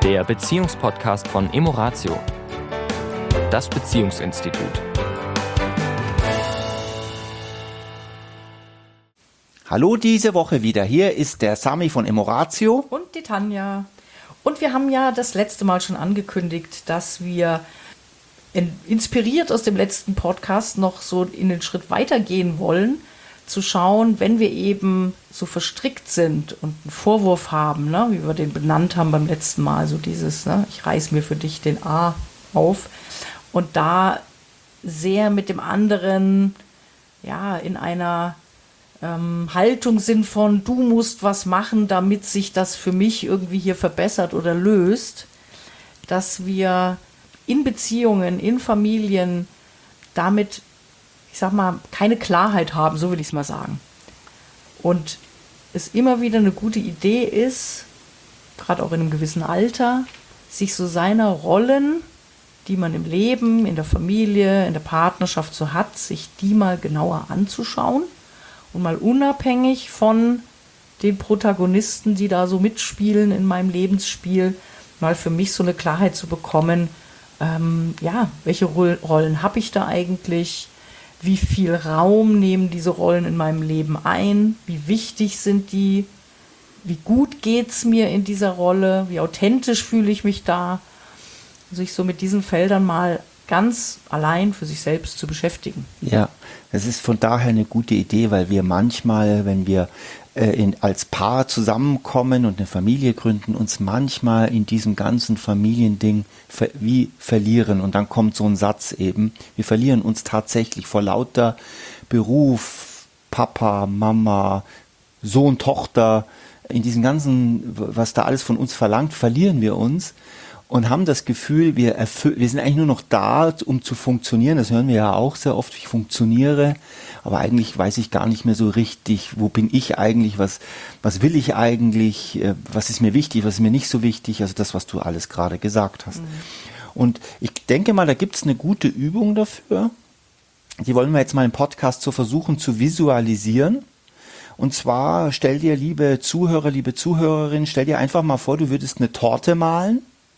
Der Beziehungspodcast von Emoratio, das Beziehungsinstitut. Hallo, diese Woche wieder. Hier ist der Sami von Emoratio. Und die Tanja. Und wir haben ja das letzte Mal schon angekündigt, dass wir inspiriert aus dem letzten Podcast noch so in den Schritt weitergehen wollen, zu schauen, wenn wir eben so verstrickt sind und einen Vorwurf haben, ne, wie wir den benannt haben beim letzten Mal, so dieses, ne, ich reiß mir für dich den A auf und da sehr mit dem anderen ja in einer Haltung sind von, du musst was machen, damit sich das für mich irgendwie hier verbessert oder löst, dass wir in Beziehungen, in Familien damit, ich sag mal, keine Klarheit haben, so will ich es mal sagen. Und es immer wieder eine gute Idee ist, gerade auch in einem gewissen Alter, sich so seiner Rollen, die man im Leben, in der Familie, in der Partnerschaft so hat, sich die mal genauer anzuschauen und mal unabhängig von den Protagonisten, die da so mitspielen in meinem Lebensspiel, mal für mich so eine Klarheit zu bekommen, welche Rollen habe ich da eigentlich, wie viel Raum nehmen diese Rollen in meinem Leben ein, wie wichtig sind die, wie gut geht es mir in dieser Rolle, wie authentisch fühle ich mich da, sich so mit diesen Feldern mal ganz allein für sich selbst zu beschäftigen. Ja, das ist von daher eine gute Idee, weil wir manchmal, wenn wir als Paar zusammenkommen und eine Familie gründen, uns manchmal in diesem ganzen Familiending wie verlieren. Und dann kommt so ein Satz eben, wir verlieren uns tatsächlich vor lauter Beruf, Papa, Mama, Sohn, Tochter, in diesem ganzen, was da alles von uns verlangt, verlieren wir uns. Und haben das Gefühl, wir sind eigentlich nur noch da, um zu funktionieren. Das hören wir ja auch sehr oft, ich funktioniere. Aber eigentlich weiß ich gar nicht mehr so richtig, wo bin ich eigentlich, was will ich eigentlich, was ist mir wichtig, was ist mir nicht so wichtig. Also das, was du alles gerade gesagt hast. Mhm. Und ich denke mal, da gibt es eine gute Übung dafür. Die wollen wir jetzt mal im Podcast so versuchen zu visualisieren. Und zwar stell dir, liebe Zuhörer, liebe Zuhörerin, stell dir einfach mal vor, du würdest eine Torte malen.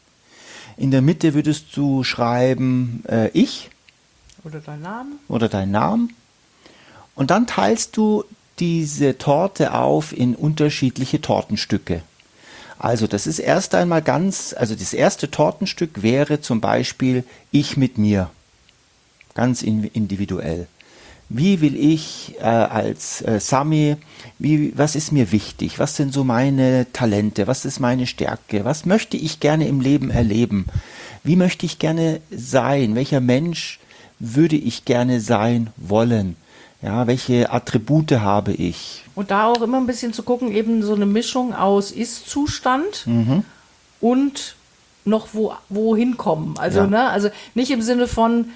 In der Mitte würdest du schreiben, ich. Oder dein Name. Oder dein Name. Und dann teilst du diese Torte auf in unterschiedliche Tortenstücke. Also das ist erst einmal das erste Tortenstück wäre zum Beispiel ich mit mir. Ganz individuell. Wie will ich als Sami, was ist mir wichtig? Was sind so meine Talente? Was ist meine Stärke? Was möchte ich gerne im Leben erleben? Wie möchte ich gerne sein? Welcher Mensch würde ich gerne sein wollen? Ja, welche Attribute habe ich? Und da auch immer ein bisschen zu gucken, eben so eine Mischung aus Ist-Zustand und noch wohin kommen. Also, ja. Also nicht im Sinne von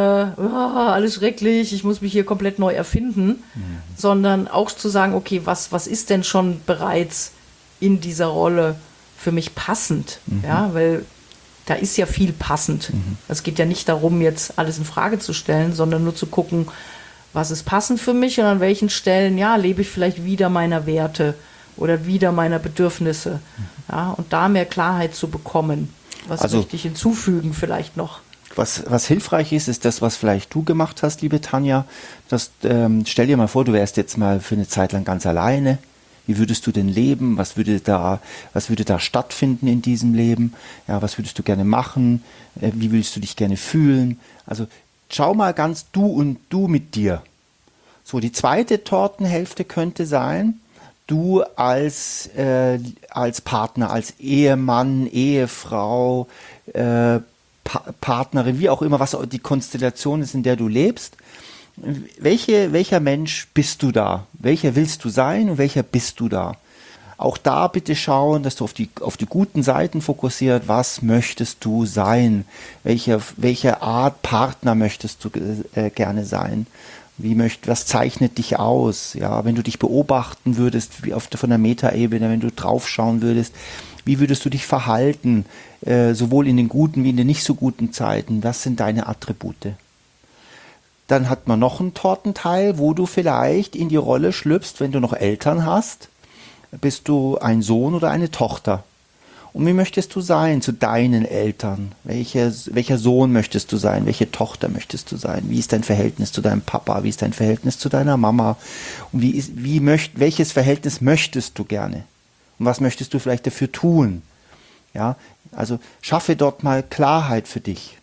alles schrecklich, ich muss mich hier komplett neu erfinden, sondern auch zu sagen, okay, was ist denn schon bereits in dieser Rolle für mich passend? Ja, weil da ist ja viel passend. Es geht ja nicht darum, jetzt alles in Frage zu stellen, sondern nur zu gucken, was ist passend für mich und an welchen Stellen, ja, lebe ich vielleicht wieder meiner Werte oder wieder meiner Bedürfnisse. Ja, und da mehr Klarheit zu bekommen. Was möchte ich hinzufügen vielleicht noch? Was hilfreich ist das, was vielleicht du gemacht hast, liebe Tanja. Stell dir mal vor, du wärst jetzt mal für eine Zeit lang ganz alleine. Wie würdest du denn leben? Was würde da stattfinden in diesem Leben? Ja, was würdest du gerne machen? Wie würdest du dich gerne fühlen? Also schau mal ganz du und du mit dir. So, die zweite Tortenhälfte könnte sein, du als Partner, als Ehemann, Ehefrau, Partnerin, wie auch immer, was die Konstellation ist, in der du lebst. Welcher Mensch bist du da? Welcher willst du sein und welcher bist du da? Auch da bitte schauen, dass du auf die guten Seiten fokussiert. Was möchtest du sein? Welche Art Partner möchtest du gerne sein? Was zeichnet dich aus? Ja, wenn du dich beobachten würdest, wie von der Metaebene, wenn du draufschauen würdest, wie würdest du dich verhalten, sowohl in den guten wie in den nicht so guten Zeiten? Was sind deine Attribute? Dann hat man noch einen Tortenteil, wo du vielleicht in die Rolle schlüpfst, wenn du noch Eltern hast, bist du ein Sohn oder eine Tochter. Und wie möchtest du sein zu deinen Eltern? Welcher Sohn möchtest du sein? Welche Tochter möchtest du sein? Wie ist dein Verhältnis zu deinem Papa? Wie ist dein Verhältnis zu deiner Mama? Und welches Verhältnis möchtest du gerne? Und was möchtest du vielleicht dafür tun? Ja, also schaffe dort mal Klarheit für dich.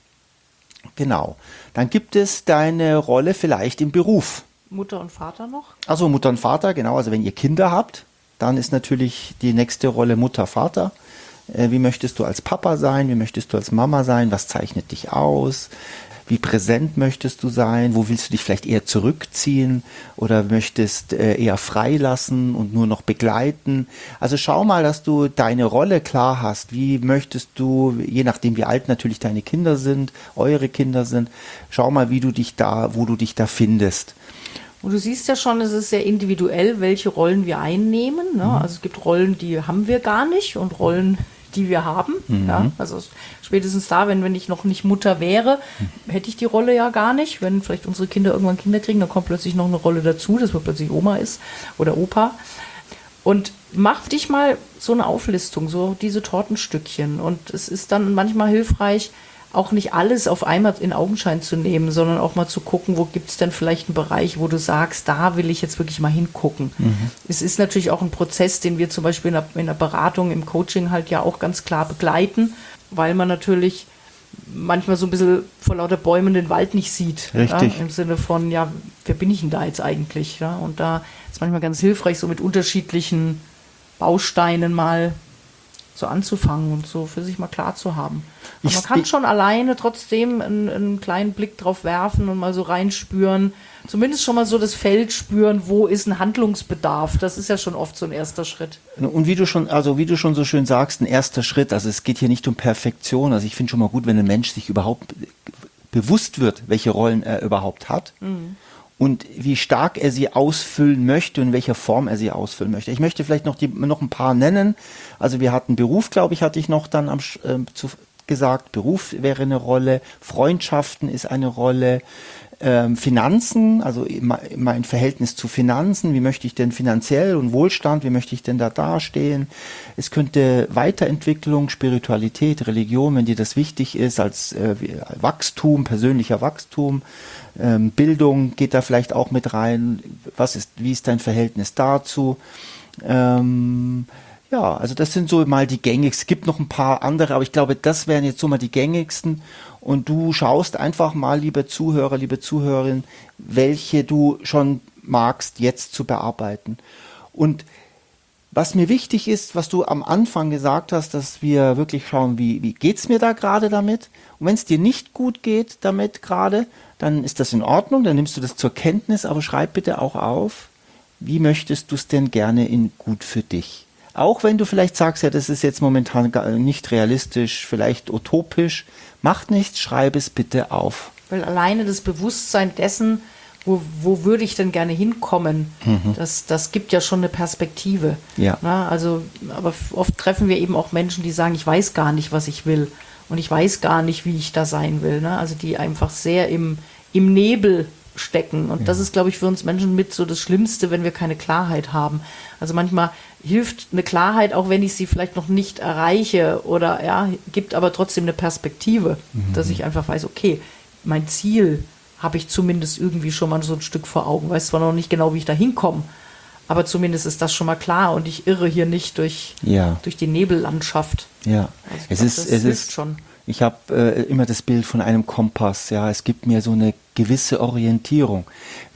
Genau. Dann gibt es deine Rolle vielleicht im Beruf. Mutter und Vater noch? Also Mutter und Vater, genau. Also wenn ihr Kinder habt, dann ist natürlich die nächste Rolle Mutter, Vater. Wie möchtest du als Papa sein? Wie möchtest du als Mama sein? Was zeichnet dich aus? Wie präsent möchtest du sein? Wo willst du dich vielleicht eher zurückziehen oder möchtest eher freilassen und nur noch begleiten? Also schau mal, dass du deine Rolle klar hast. Wie möchtest du, je nachdem wie alt natürlich deine Kinder sind, eure Kinder sind, schau mal, wo du dich da findest. Und du siehst ja schon, es ist sehr individuell, welche Rollen wir einnehmen. Ne? Also es gibt Rollen, die haben wir gar nicht und Rollen, die wir haben. Ja? Also spätestens da, wenn ich noch nicht Mutter wäre, hätte ich die Rolle ja gar nicht. Wenn vielleicht unsere Kinder irgendwann Kinder kriegen, dann kommt plötzlich noch eine Rolle dazu, dass man plötzlich Oma ist oder Opa. Und mach dich mal so eine Auflistung, so diese Tortenstückchen. Und es ist dann manchmal hilfreich, auch nicht alles auf einmal in Augenschein zu nehmen, sondern auch mal zu gucken, wo gibt es denn vielleicht einen Bereich, wo du sagst, da will ich jetzt wirklich mal hingucken. Es ist natürlich auch ein Prozess, den wir zum Beispiel in der Beratung, im Coaching halt ja auch ganz klar begleiten, weil man natürlich manchmal so ein bisschen vor lauter Bäumen den Wald nicht sieht. Richtig. Ja, im Sinne von, ja, wer bin ich denn da jetzt eigentlich? Ja? Und da ist manchmal ganz hilfreich, so mit unterschiedlichen Bausteinen mal so anzufangen und so für sich mal klar zu haben. Aber man kann schon alleine trotzdem einen kleinen Blick drauf werfen und mal so reinspüren, zumindest schon mal so das Feld spüren, wo ist ein Handlungsbedarf. Das ist ja schon oft so ein erster Schritt. Und wie du schon so schön sagst, ein erster Schritt, also es geht hier nicht um Perfektion. Also ich finde schon mal gut, wenn ein Mensch sich überhaupt bewusst wird, welche Rollen er überhaupt hat. Und wie stark er sie ausfüllen möchte und in welcher Form er sie ausfüllen möchte. Ich möchte vielleicht noch ein paar nennen. Also wir hatten Beruf, glaube ich, hatte ich noch dann gesagt. Beruf wäre eine Rolle, Freundschaften ist eine Rolle, Finanzen, also mein Verhältnis zu Finanzen, wie möchte ich denn finanziell und Wohlstand, wie möchte ich denn da dastehen? Es könnte Weiterentwicklung, Spiritualität, Religion, wenn dir das wichtig ist, als Wachstum, persönlicher Wachstum, Bildung geht da vielleicht auch mit rein. Wie ist dein Verhältnis dazu? Ja, also das sind so mal die gängigsten. Es gibt noch ein paar andere, aber ich glaube, das wären jetzt so mal die gängigsten. Und du schaust einfach mal, liebe Zuhörer, liebe Zuhörerin, welche du schon magst, jetzt zu bearbeiten. Und was mir wichtig ist, was du am Anfang gesagt hast, dass wir wirklich schauen, wie geht's mir da gerade damit? Und wenn es dir nicht gut geht damit gerade, dann ist das in Ordnung, dann nimmst du das zur Kenntnis, aber schreib bitte auch auf, wie möchtest du es denn gerne gut für dich? Auch wenn du vielleicht sagst, ja, das ist jetzt momentan nicht realistisch, vielleicht utopisch, macht nichts, schreib es bitte auf. Weil alleine das Bewusstsein dessen, wo würde ich denn gerne hinkommen, das gibt ja schon eine Perspektive. Ja. Na, also, aber oft treffen wir eben auch Menschen, die sagen, ich weiß gar nicht, was ich will. Und ich weiß gar nicht, wie ich da sein will. Ne? Also die einfach sehr im Nebel stecken. Und das ist, glaube ich, für uns Menschen mit so das Schlimmste, wenn wir keine Klarheit haben. Also manchmal hilft eine Klarheit, auch wenn ich sie vielleicht noch nicht erreiche oder ja, gibt aber trotzdem eine Perspektive, dass ich einfach weiß, okay, mein Ziel habe ich zumindest irgendwie schon mal so ein Stück vor Augen. Weiß zwar noch nicht genau, wie ich da hinkomme, aber zumindest ist das schon mal klar und ich irre hier nicht durch die Nebellandschaft. Ja, also das hilft schon. Ich habe immer das Bild von einem Kompass. Ja, es gibt mir so eine gewisse Orientierung.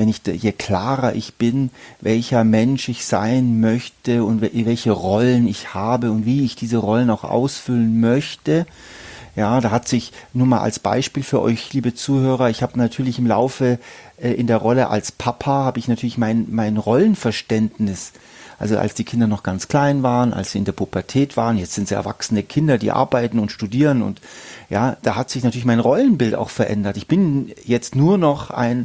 Je klarer ich bin, welcher Mensch ich sein möchte und welche Rollen ich habe und wie ich diese Rollen auch ausfüllen möchte. Ja, da hat sich nur mal als Beispiel für euch, liebe Zuhörer, ich habe natürlich im Laufe in der Rolle als Papa, habe ich natürlich mein Rollenverständnis. Also als die Kinder noch ganz klein waren, als sie in der Pubertät waren, jetzt sind sie erwachsene Kinder, die arbeiten und studieren und ja, da hat sich natürlich mein Rollenbild auch verändert. Ich bin jetzt nur noch ein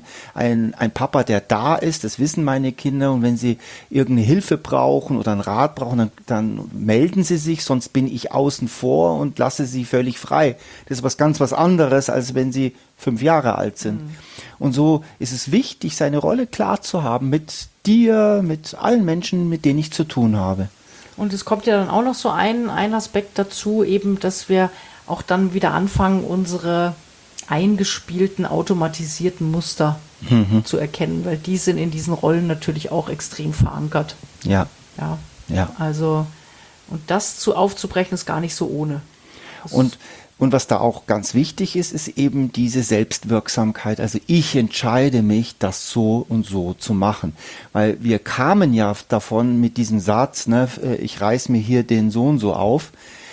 Papa, der da ist, das wissen meine Kinder und wenn sie irgendeine Hilfe brauchen oder einen Rat brauchen, dann melden sie sich, sonst bin ich außen vor und lasse sie völlig frei. Das ist was anderes, als wenn sie 5 Jahre alt sind. Und so ist es wichtig, seine Rolle klar zu haben mit dir, mit allen Menschen, mit denen ich zu tun habe. Und es kommt ja dann auch noch so ein Aspekt dazu, eben, dass wir auch dann wieder anfangen, unsere eingespielten, automatisierten Muster zu erkennen, weil die sind in diesen Rollen natürlich auch extrem verankert. Ja. Ja. Also, und das aufzubrechen, ist gar nicht so ohne. Und was da auch ganz wichtig ist, ist eben diese Selbstwirksamkeit. Also ich entscheide mich, das so und so zu machen. Weil wir kamen ja davon mit diesem Satz, ne, ich reiß mir hier den so und so auf.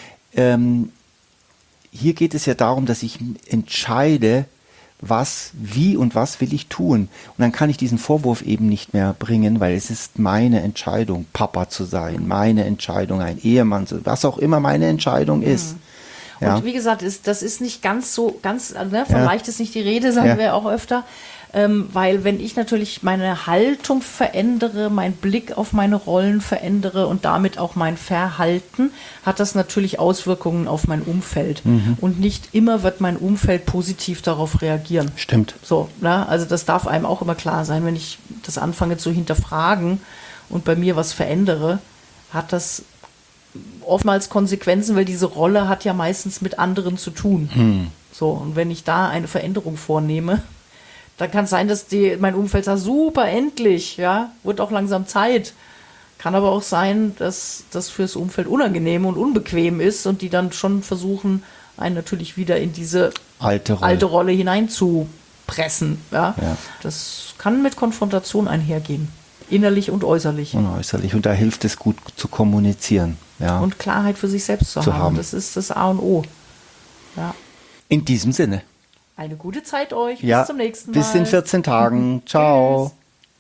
Hier geht es ja darum, dass ich entscheide, wie und was will ich tun. Und dann kann ich diesen Vorwurf eben nicht mehr bringen, weil es ist meine Entscheidung, Papa zu sein, meine Entscheidung, ein Ehemann, was auch immer meine Entscheidung ist. Ja. Und wie gesagt, das ist nicht von leicht ist nicht die Rede, sagen wir auch öfter, weil wenn ich natürlich meine Haltung verändere, meinen Blick auf meine Rollen verändere und damit auch mein Verhalten, hat das natürlich Auswirkungen auf mein Umfeld. Und nicht immer wird mein Umfeld positiv darauf reagieren. Stimmt. So, ne? Also das darf einem auch immer klar sein, wenn ich das anfange zu hinterfragen und bei mir was verändere, hat das oftmals Konsequenzen, weil diese Rolle hat ja meistens mit anderen zu tun. So, und wenn ich da eine Veränderung vornehme, dann kann es sein, dass mein Umfeld sagt, super, endlich, ja, wird auch langsam Zeit. Kann aber auch sein, dass das fürs Umfeld unangenehm und unbequem ist und die dann schon versuchen, einen natürlich wieder in diese alte Rolle hineinzupressen. Ja? Das kann mit Konfrontation einhergehen. Innerlich und äußerlich. Und da hilft es gut zu kommunizieren. Ja. Und Klarheit für sich selbst zu haben. Das ist das A und O. Ja. In diesem Sinne. Eine gute Zeit euch. Bis zum nächsten Mal. Bis in 14 Tagen. Ciao.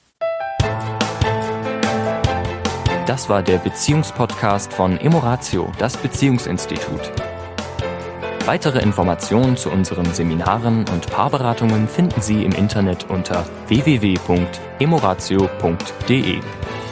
Das war der Beziehungspodcast von Emoratio, das Beziehungsinstitut. Weitere Informationen zu unseren Seminaren und Paarberatungen finden Sie im Internet unter www.emoratio.de.